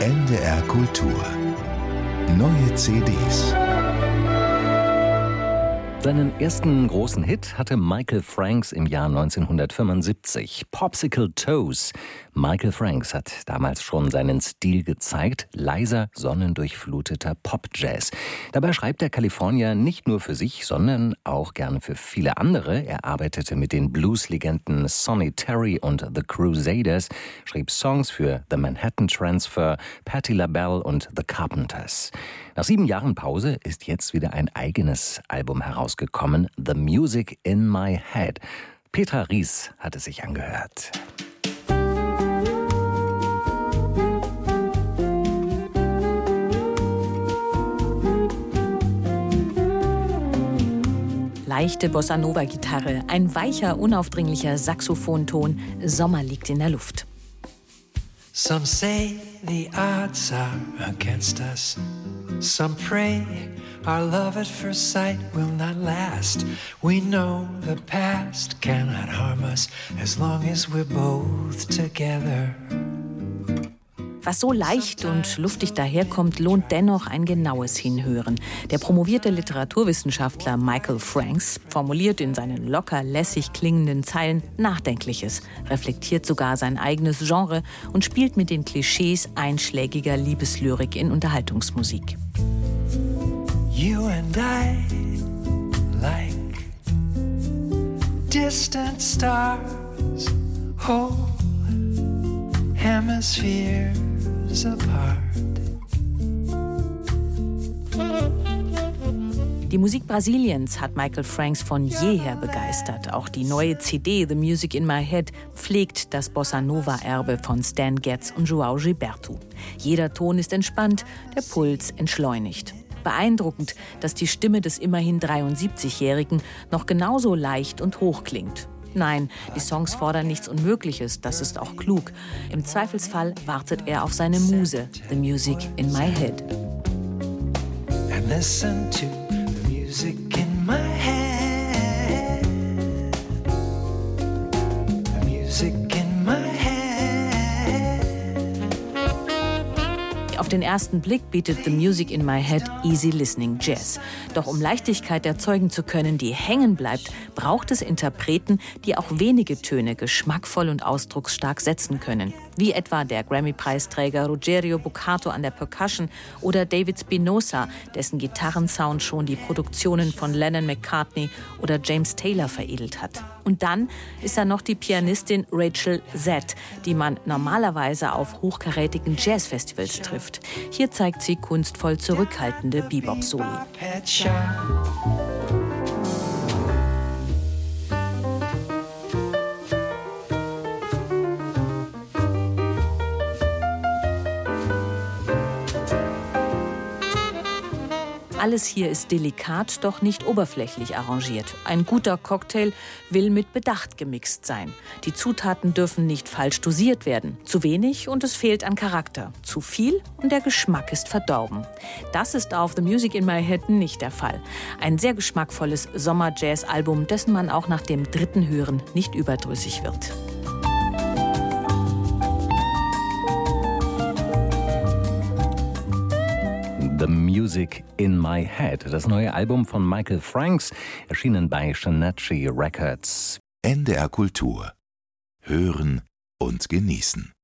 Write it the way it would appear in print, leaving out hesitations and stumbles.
NDR Kultur. Neue CDs. Seinen ersten großen Hit hatte Michael Franks im Jahr 1975. Popsicle Toes. Michael Franks hat damals schon seinen Stil gezeigt. Leiser, sonnendurchfluteter Pop-Jazz. Dabei schreibt der Kalifornier nicht nur für sich, sondern auch gerne für viele andere. Er arbeitete mit den Blues-Legenden Sonny Terry und The Crusaders, schrieb Songs für The Manhattan Transfer, Patti LaBelle und The Carpenters. Nach 7 Jahren Pause ist jetzt wieder ein eigenes Album herausgekommen, The Music in My Head. Petra Ries hat es sich angehört. Leichte Bossa-Nova-Gitarre, ein weicher, unaufdringlicher Saxophonton, Sommer liegt in der Luft. Some say the odds are against us. Some pray our love at first sight will not last. We know the past cannot harm us as long as we're both together. Was so leicht und luftig daherkommt, lohnt dennoch ein genaues Hinhören. Der promovierte Literaturwissenschaftler Michael Franks formuliert in seinen locker lässig klingenden Zeilen Nachdenkliches, reflektiert sogar sein eigenes Genre und spielt mit den Klischees einschlägiger Liebeslyrik in Unterhaltungsmusik. You and I, like distant stars, whole hemispheres apart. Die Musik Brasiliens hat Michael Franks von jeher begeistert. Auch die neue CD The Music in My Head pflegt das Bossa-Nova-Erbe von Stan Getz und João Gilberto. Jeder Ton ist entspannt, der Puls entschleunigt. Beeindruckend, dass die Stimme des immerhin 73-Jährigen noch genauso leicht und hoch klingt. Nein, die Songs fordern nichts Unmögliches, das ist auch klug. Im Zweifelsfall wartet er auf seine Muse, The Music in My Head. And listen to the music in my head. The music in my head. Auf den ersten Blick bietet The Music in My Head Easy Listening Jazz. Doch um Leichtigkeit erzeugen zu können, die hängen bleibt, braucht es Interpreten, die auch wenige Töne geschmackvoll und ausdrucksstark setzen können. Wie etwa der Grammy-Preisträger Rogério Bucato an der Percussion oder David Spinoza, dessen Gitarrensound schon die Produktionen von Lennon-McCartney oder James Taylor veredelt hat. Und dann ist da noch die Pianistin Rachel Z, die man normalerweise auf hochkarätigen Jazzfestivals trifft. Hier zeigt sie kunstvoll zurückhaltende Bebop-Soli. Alles hier ist delikat, doch nicht oberflächlich arrangiert. Ein guter Cocktail will mit Bedacht gemixt sein. Die Zutaten dürfen nicht falsch dosiert werden. Zu wenig und es fehlt an Charakter. Zu viel und der Geschmack ist verdorben. Das ist auf The Music in My Head nicht der Fall. Ein sehr geschmackvolles Sommer-Jazz-Album, dessen man auch nach dem 3. Hören nicht überdrüssig wird. The Music in My Head, das neue Album von Michael Franks, erschienen bei Shanachi Records. NDR Kultur. Hören und genießen.